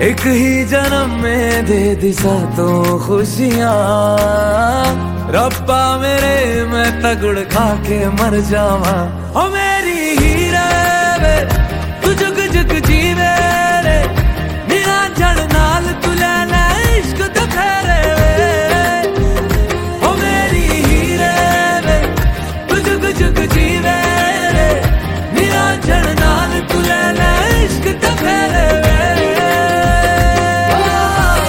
एक ही जन्म में दे दिशा तो खुशियाँ, रब्बा मेरे मैं तगड़ खा के मर जावा। ओ मेरी ही